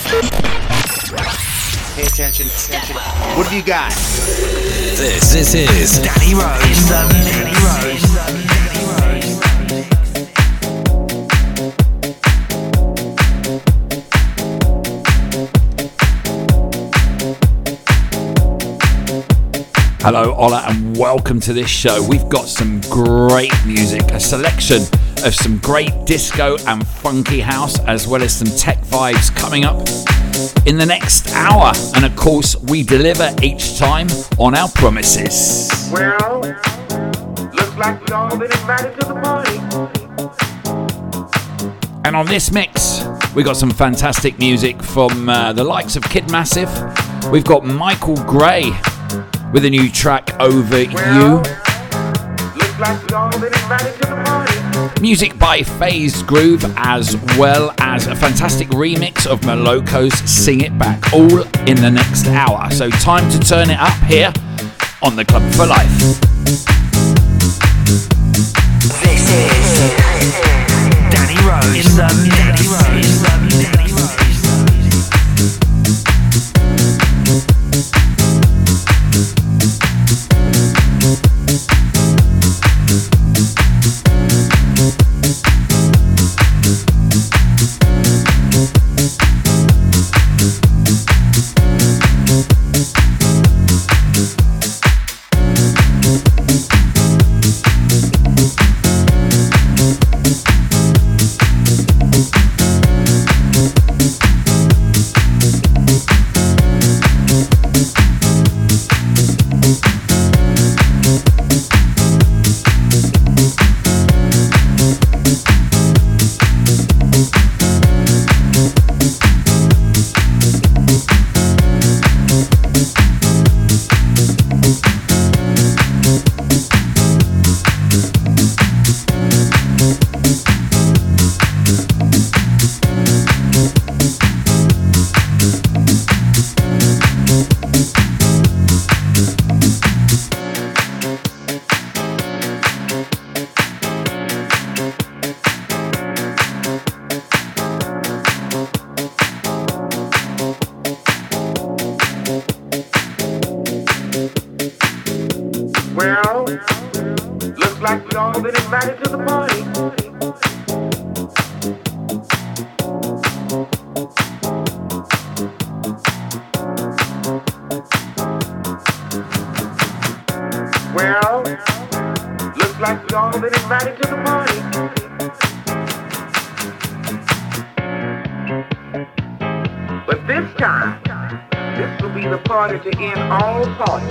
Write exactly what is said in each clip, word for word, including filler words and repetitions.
Pay attention, attention. What have you got? This, this is Danny Rose. Danny Rose. Danny Rose. Hello, Ola, and welcome to this show. We've got some great music, a selection of some great disco and funky house, as well as some tech vibes coming up in the next hour. And of course, we deliver each time on our promises. Well, looks like we all been invited to the party. And on this mix, we got some fantastic music from uh, the likes of Kid Massive. We've got Michael Gray with a new track, Over Well, You. looks like we all been invited to the party. Music by Phased Groove, as well as a fantastic remix of Moloko's Sing It Back, all in the next hour. So time to turn it up here on the Club for Life. This is Danny Rose. In the Danny Rose. Danny Rose. Well, looks like we all been invited to the party. Well, looks like we all been invited to the party. But this time, this will be the party to end all parties.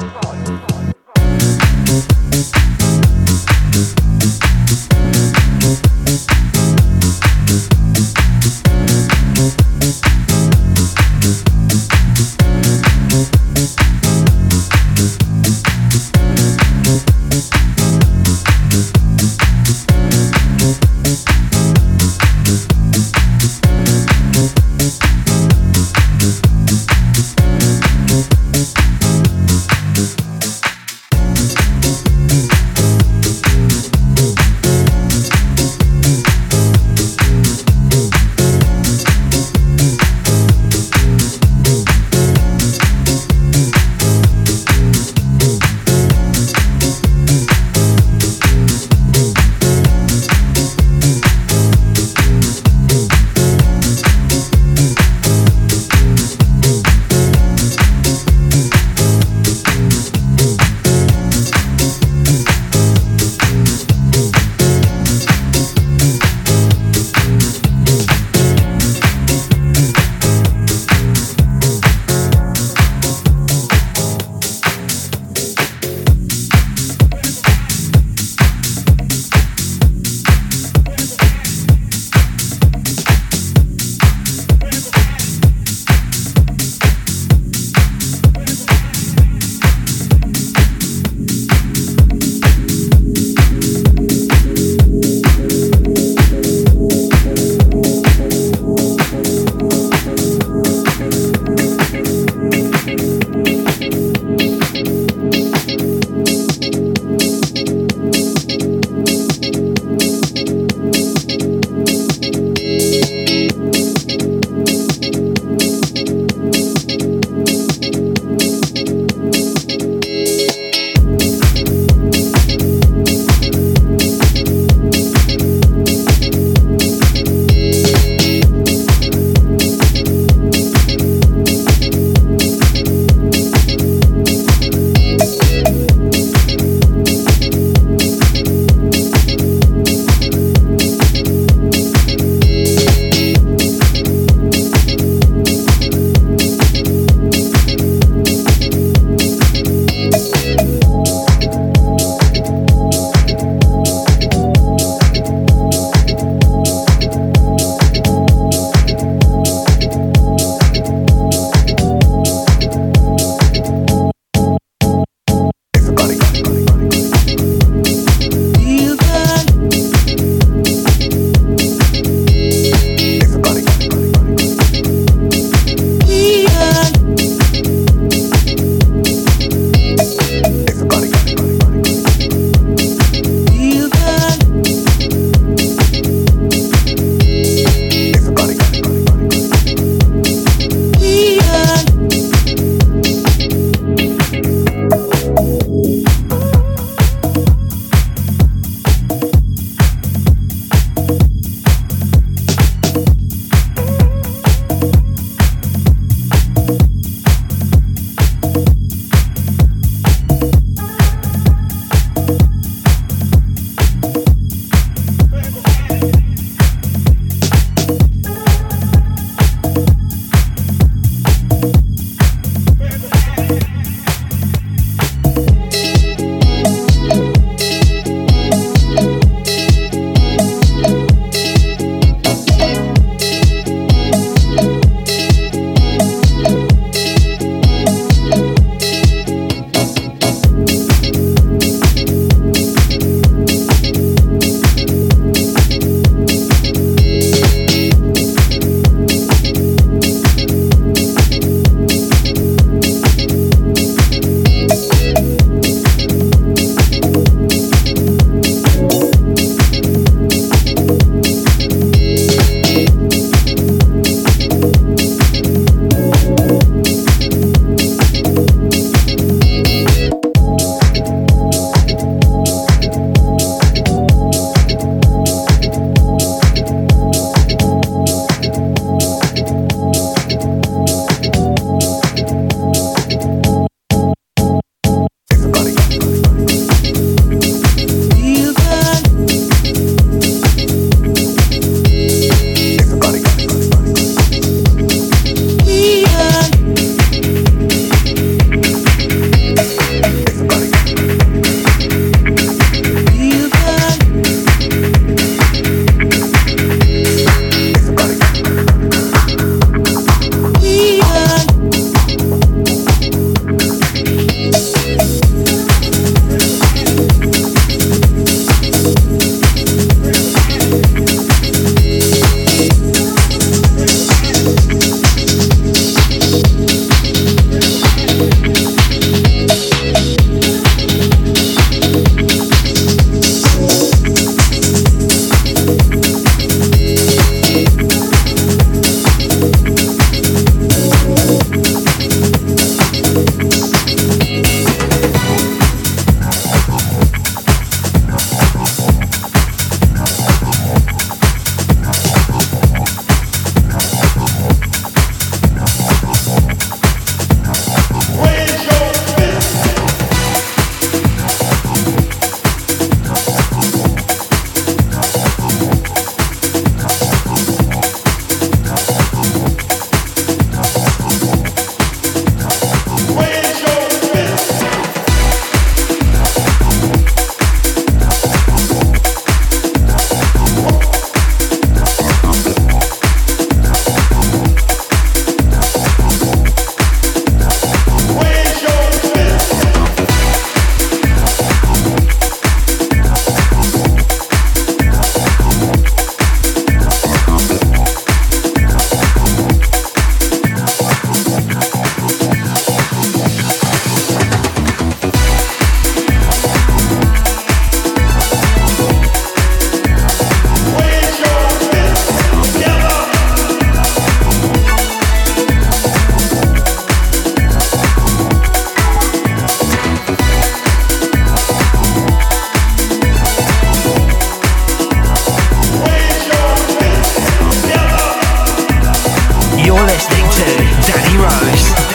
to Danny Rose.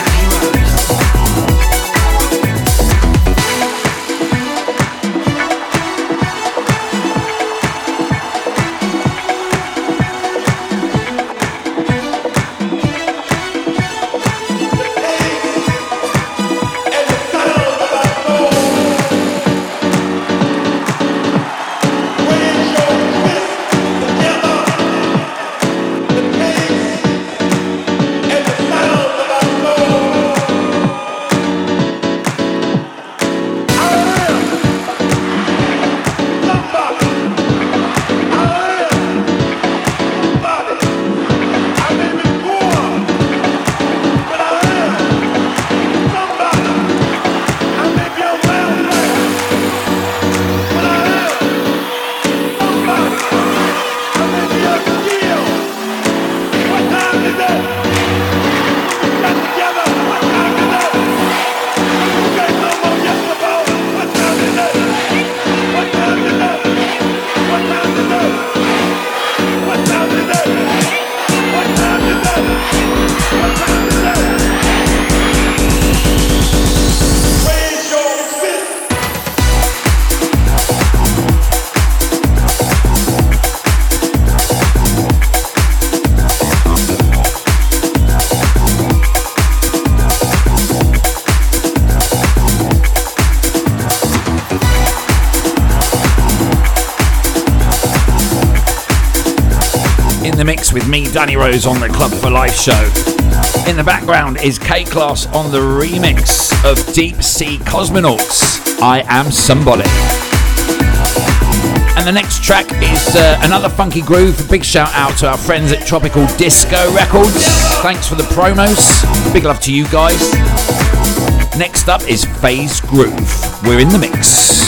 With me, Danny Rose, on the Club for Life show. In the background is K-Class on the remix of Deep Sea Cosmonauts, I Am Somebody. And the next track is uh, another funky groove. Big shout out to our friends at Tropical Disco Records. Thanks for the promos. Big love to you guys. Next up is Phase Groove. We're in the mix.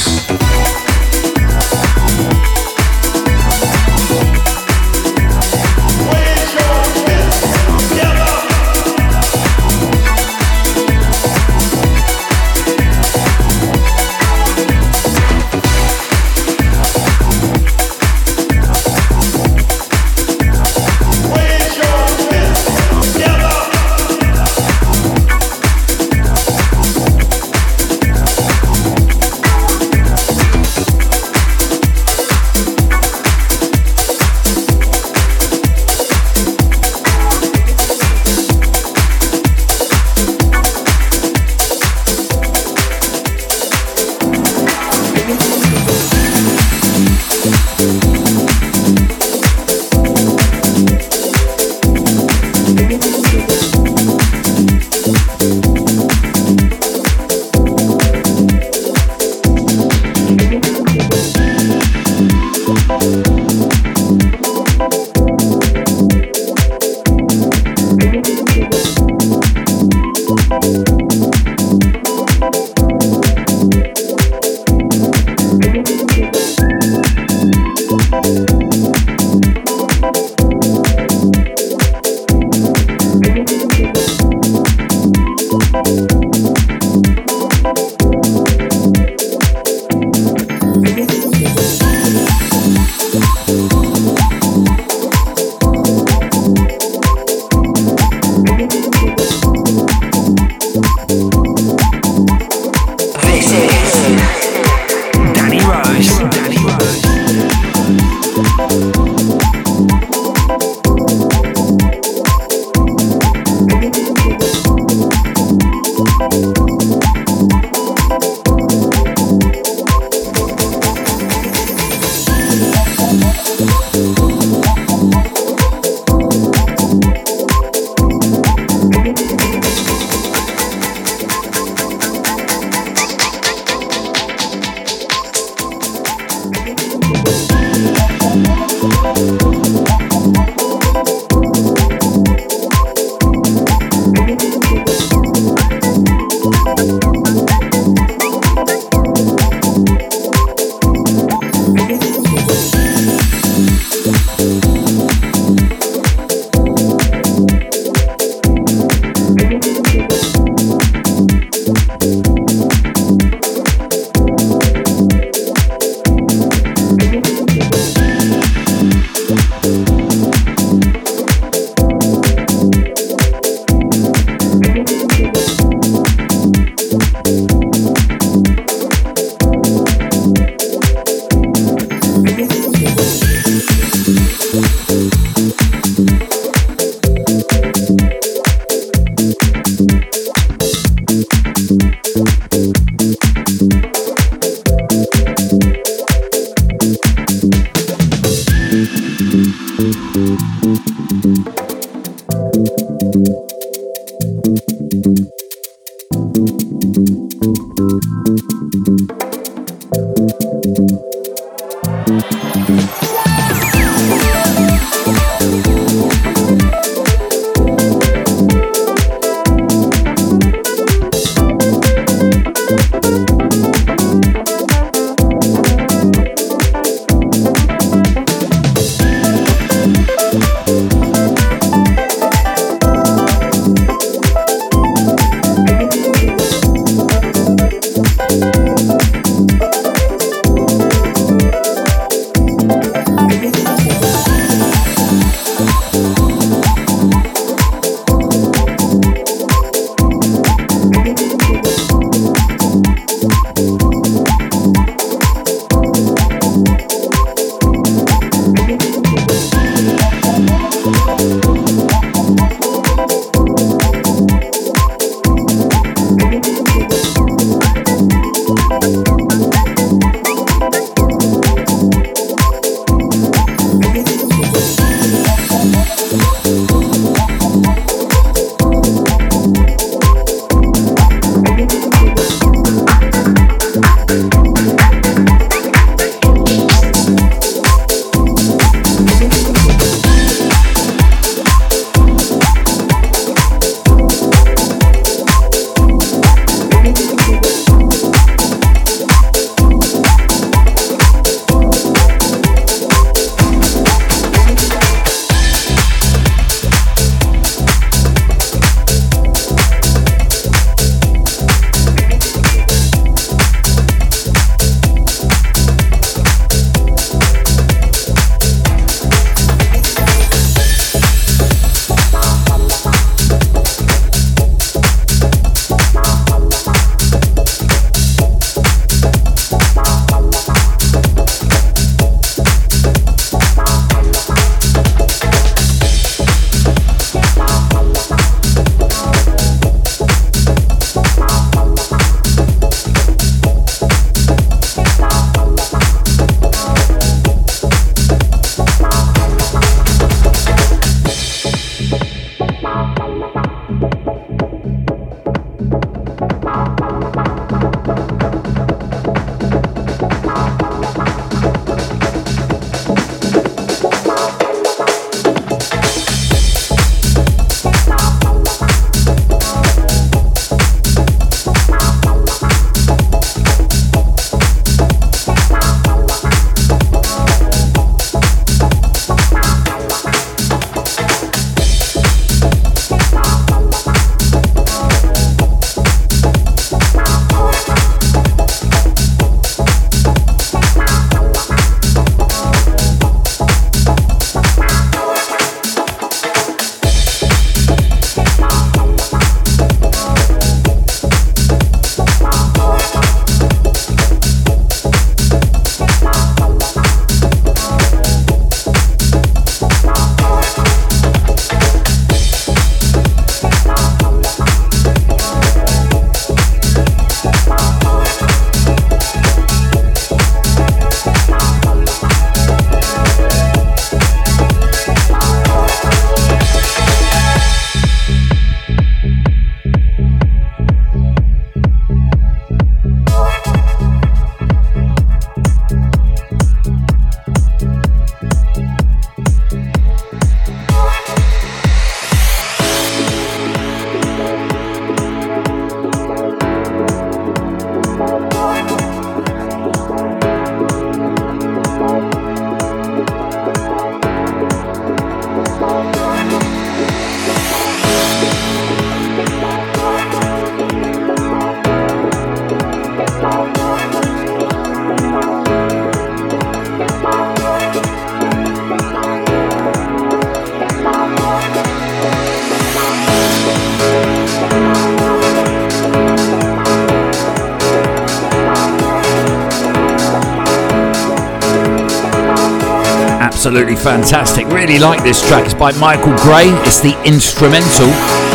absolutely fantastic. Really like this track. It's by Michael Gray. It's the instrumental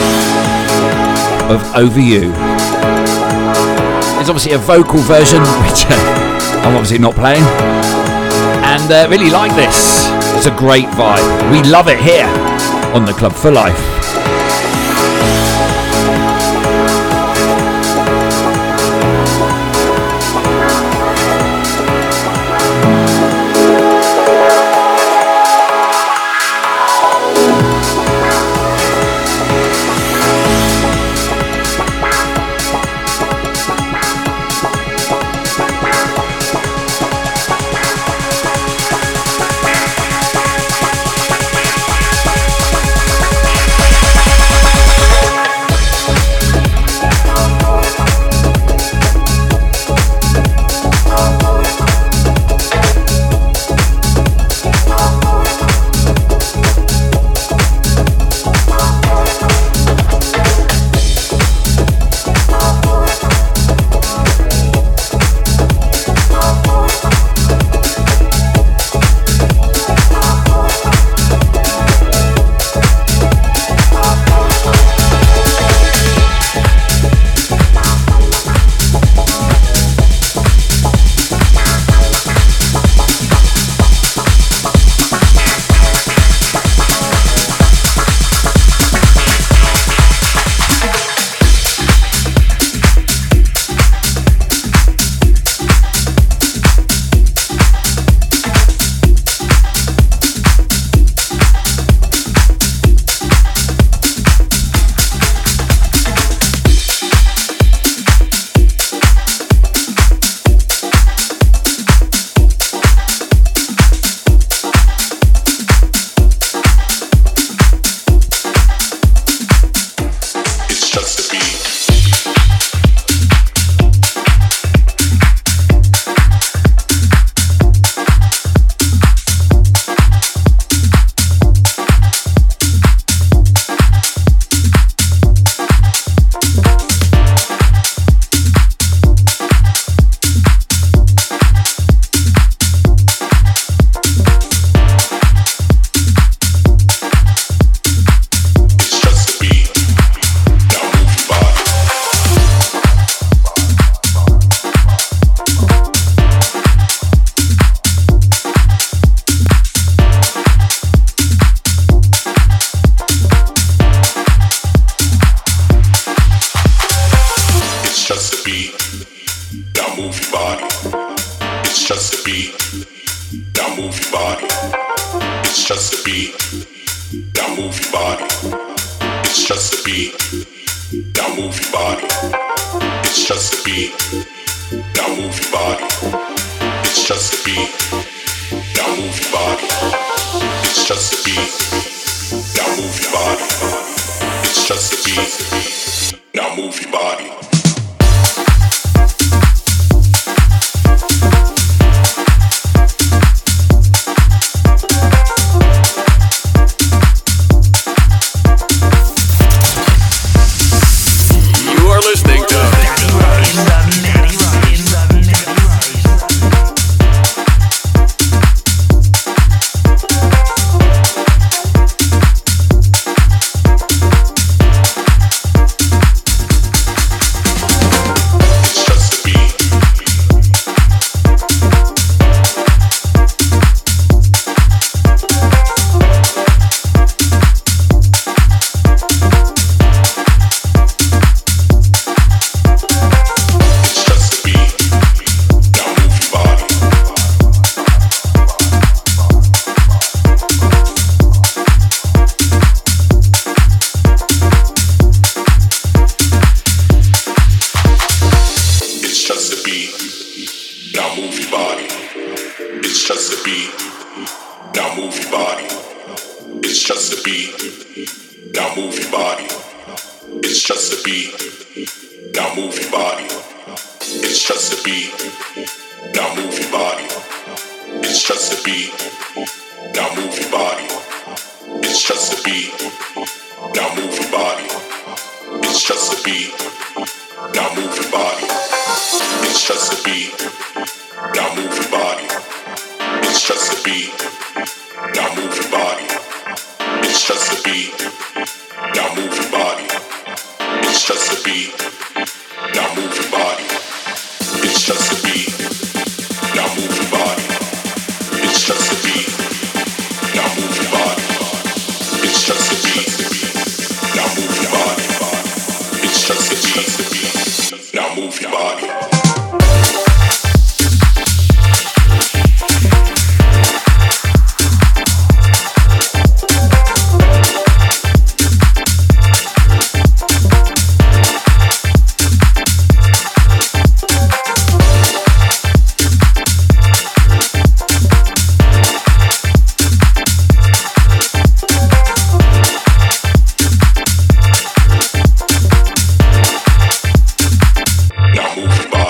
of Over You. There's obviously a vocal version, which uh, I'm obviously not playing. And uh, really like this. It's a great vibe. We love it here on the Club for Life. beat. Now move your body. It's just a beat. Now move your body. It's just a beat. Now move your body. It's just a beat. Now move your body. It's just a beat. Now move your body. Listening to Danny Rose. Danny Rose. Now move your body.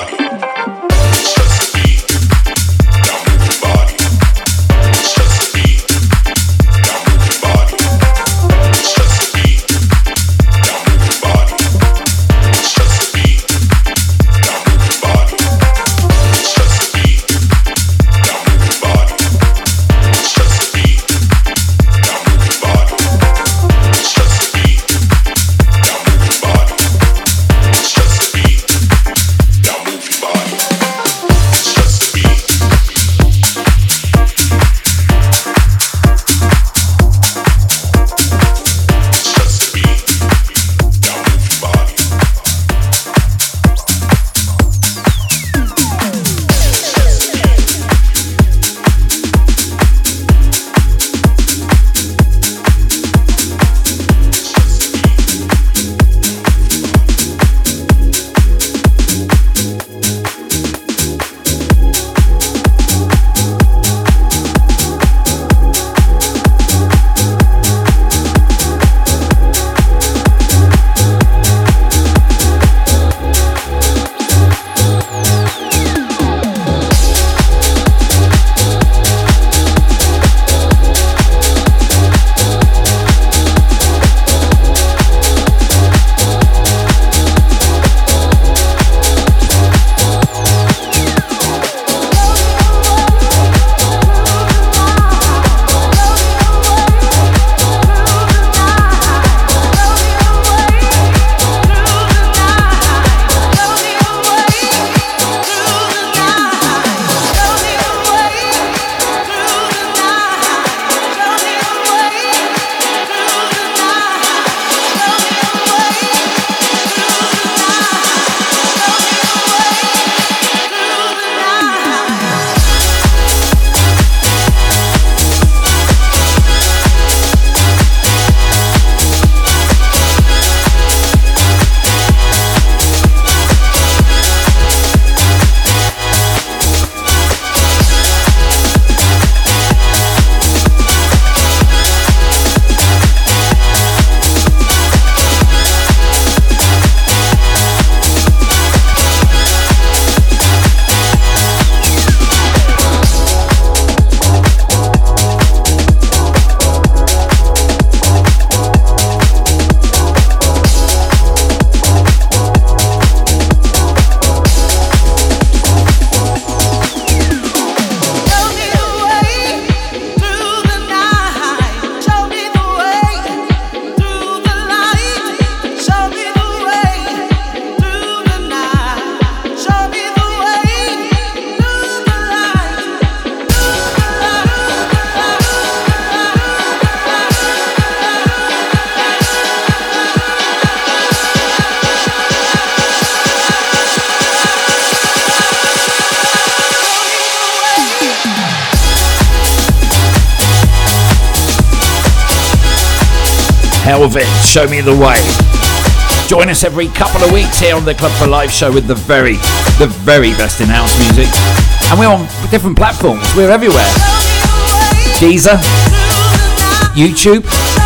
Helvet, Show Me the Way. Join us every couple of weeks here on the Club for Life show with the very, the very best in house music. And we're on different platforms. We're everywhere. Deezer, YouTube,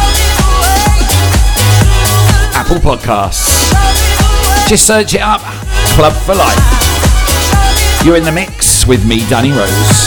Apple Podcasts. Just search it up, Club for Life. You're in the mix with me, Danny Rose.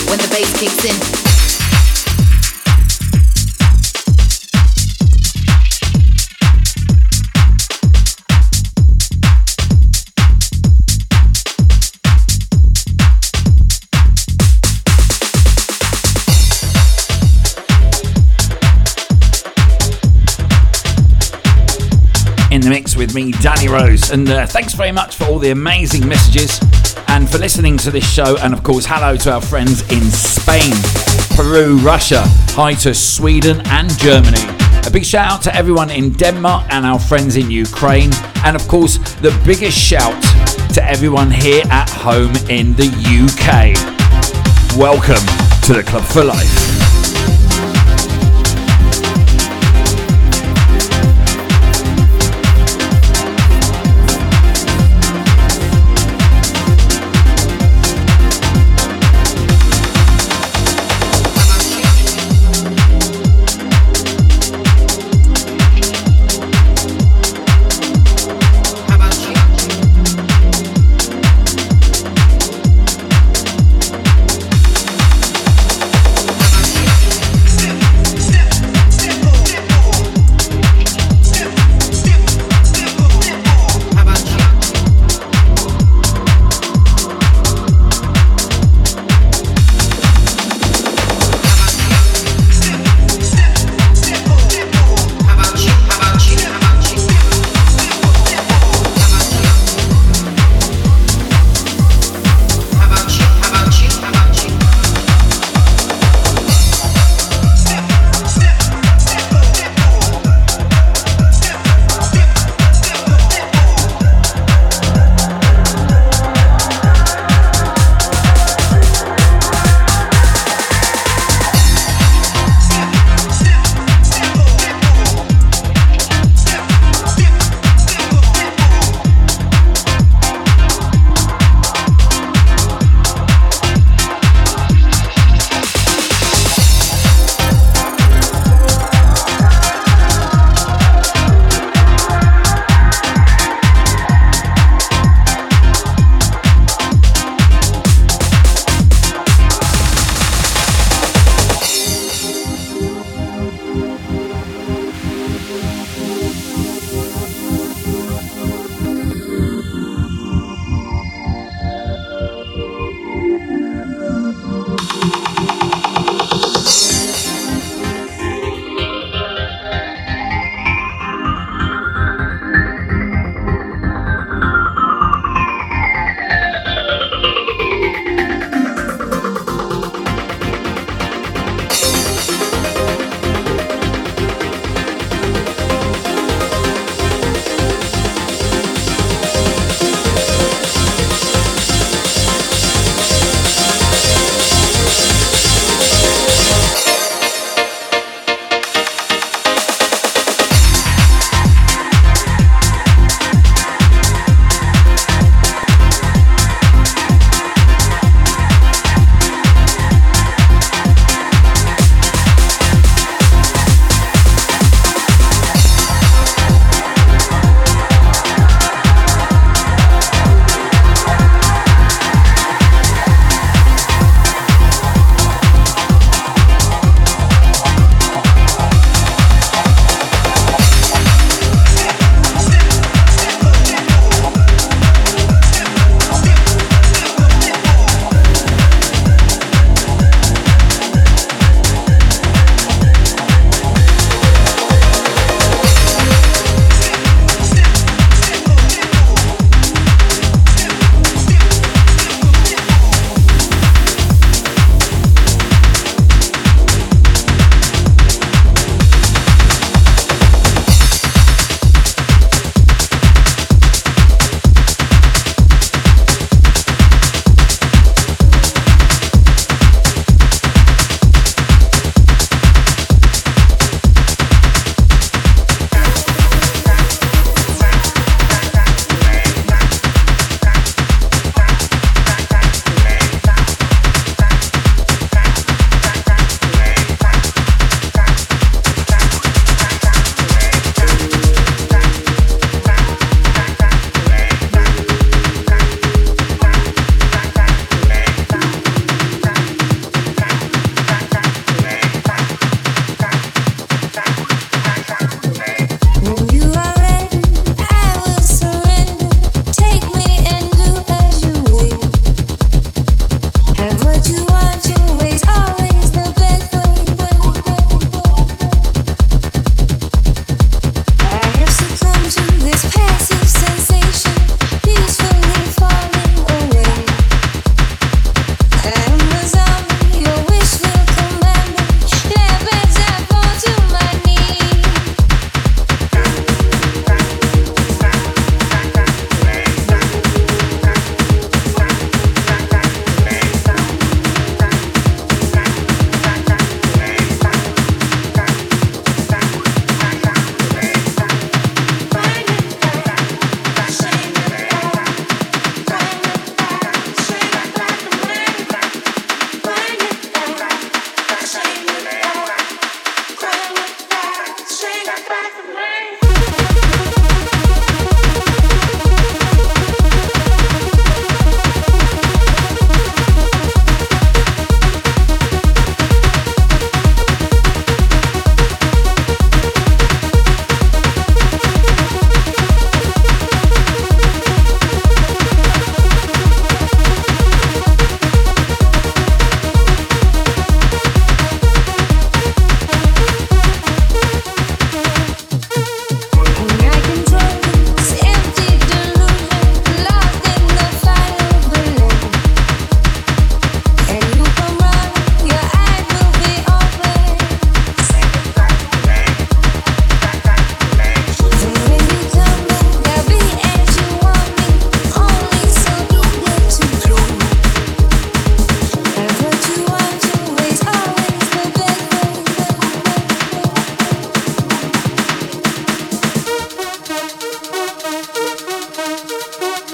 when the bass kicks in. In the mix with me, Danny Rose, and uh, thanks very much for all the amazing messages and for listening to this show. And of course, hello to our friends in Spain, Peru, Russia, hi to Sweden and Germany. A big shout out to everyone in Denmark and our friends in Ukraine, and of course the biggest shout to everyone here at home in the U K. Welcome to the Club for Life.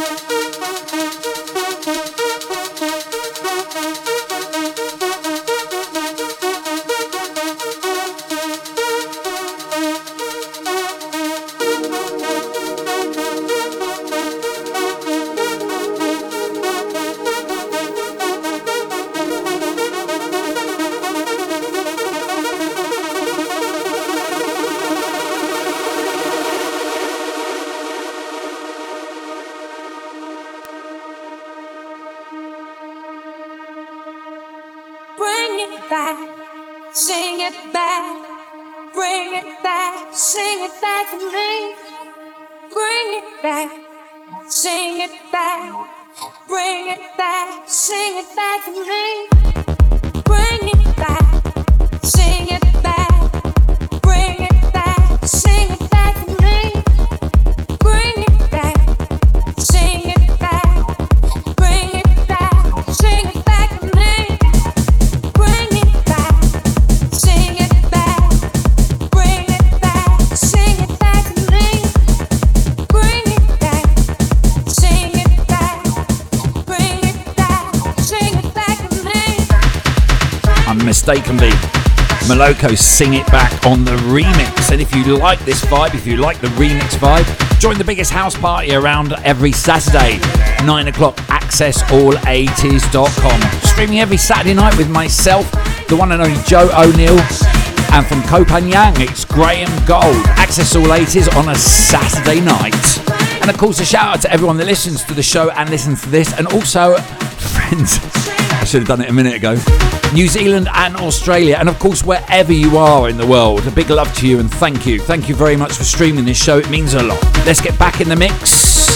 Mistakenly, Moloko Sing It Back on the remix. And if you like this vibe, if you like the remix vibe, join the biggest house party around every Saturday, nine o'clock, access all eighties dot com. Streaming every Saturday night with myself, the one and only Joe O'Neill, and from Koh Phangan, it's Graham Gold. Access all eighties on a Saturday night. And of course, a shout out to everyone that listens to the show and listens to this, and also friends. I should have done it a minute ago. New Zealand and Australia, and of course wherever you are in the world, a big love to you and thank you. Thank you very much for streaming this show, it means a lot. Let's get back in the mix.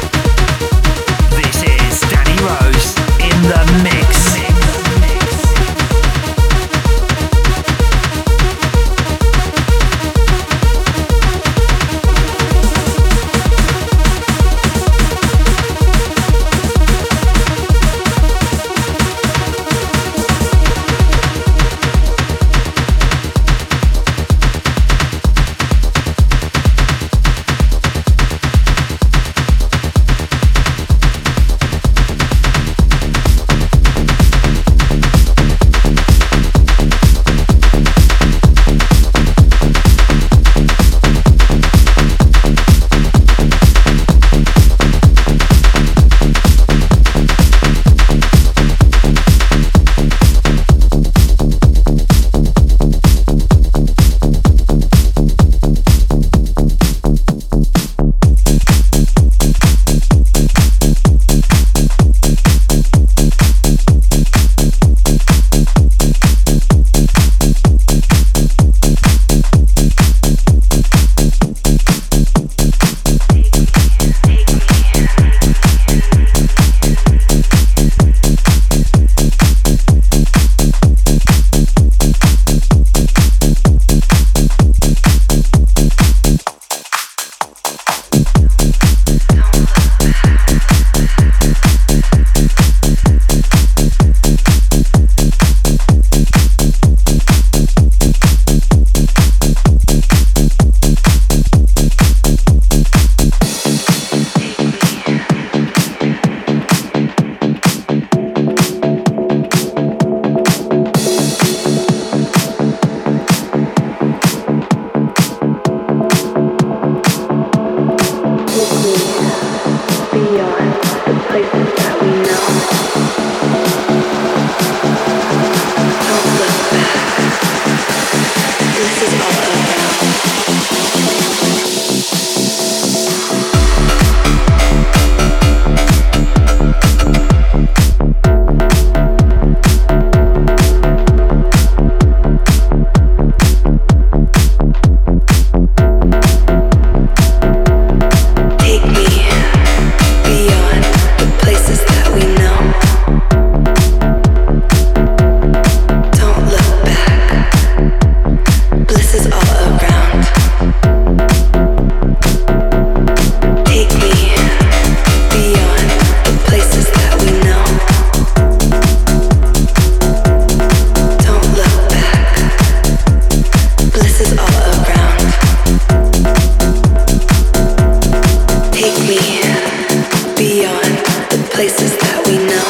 This is Danny Rose in the mix. beyond the places that we know.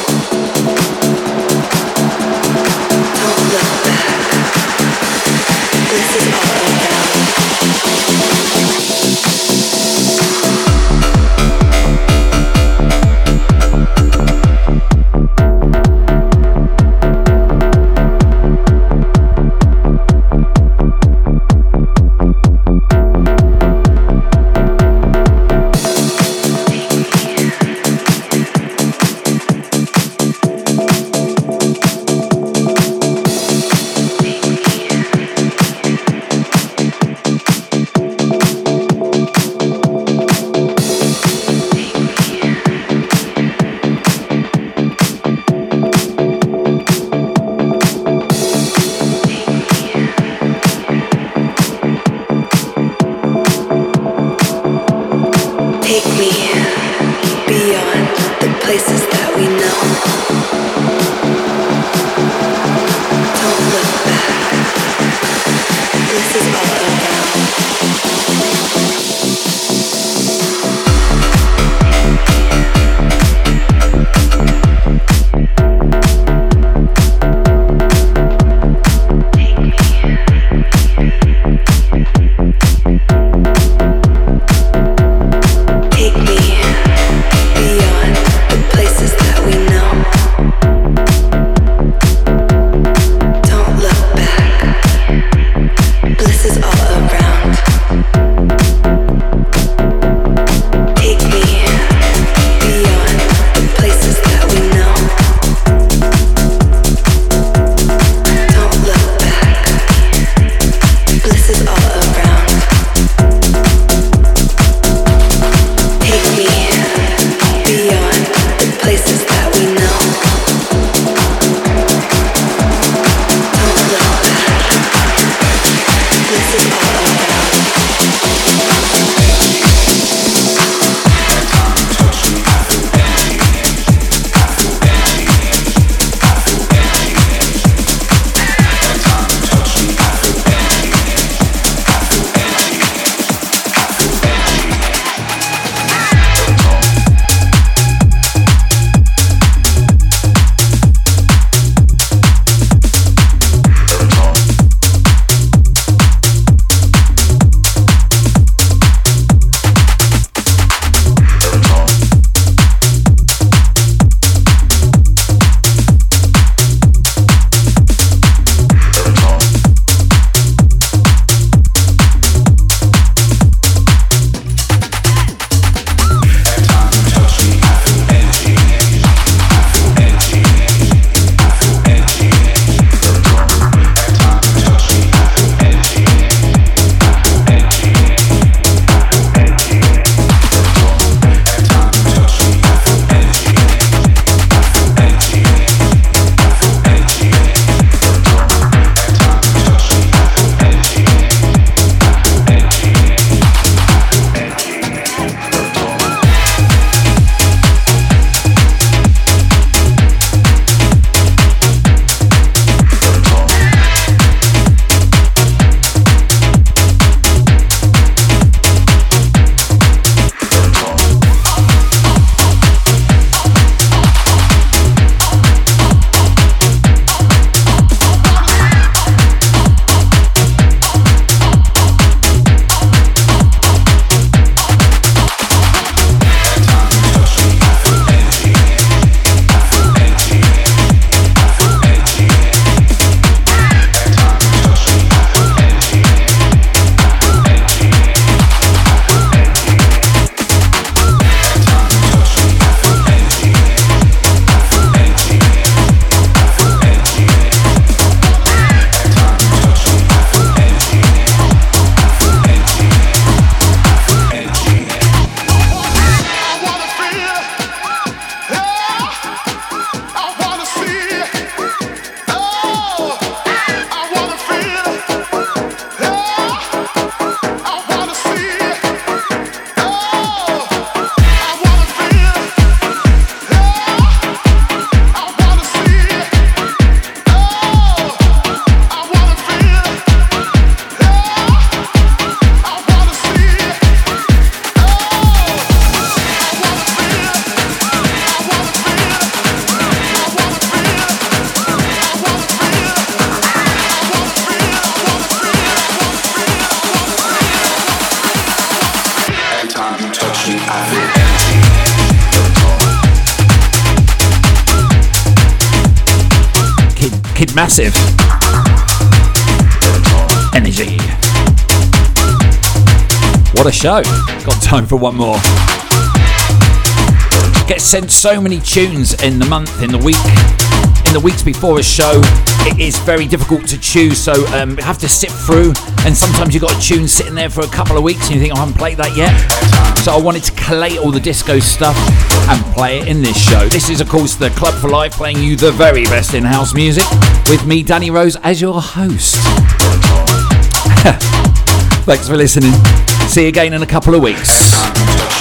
Don't look back. This is all around. Take me beyond the places that we know. Kid Massive. Energy. What a show. Got time for one more. Get sent so many tunes in the month, in the week, in the weeks before a show. It is very difficult to choose, so um, you have to sift through, and sometimes you've got a tune sitting there for a couple of weeks and you think, oh, I haven't played that yet. So I wanted to collate all the disco stuff and play it in this show. This is, of course, the Club for Life, playing you the very best in house music, with me, Danny Rose, as your host. Thanks for listening. See you again in a couple of weeks.